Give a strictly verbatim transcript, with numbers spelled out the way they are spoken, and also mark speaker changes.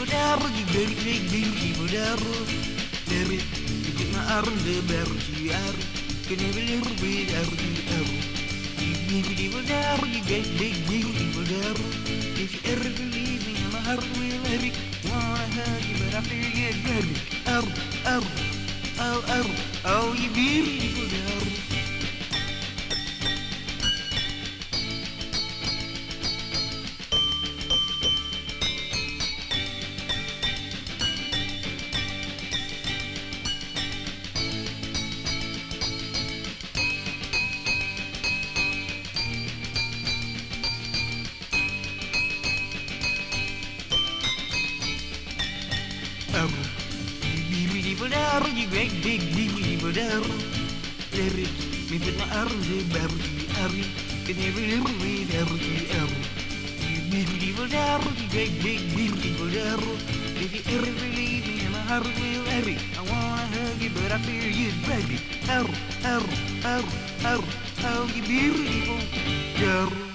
Speaker 1: beautiful arrow, you very big, beautiful arrow. There is, you get my arm, the barrel, you are. Can never live with arrow, you arrow. You beautiful arrow, you get big, beautiful arrow. If you ever believe me, my heart will have it. Wanna hug you, but I feel you got it. Arrow, arrow, oh, arrow, oh, you beautiful arrow. Arrow, you beautiful arrow, you great big beautiful arrow. Lyrics, me put my arrow the barrel, you arrow. Can never live with arrow, you arrow. You beautiful arrow, you great big beautiful arrow. If you ever believe me, my heart will hurry. I wanna hug you, but I fear you'd break it. Arrow, arrow, arrow, arrow, oh, you beautiful arrow.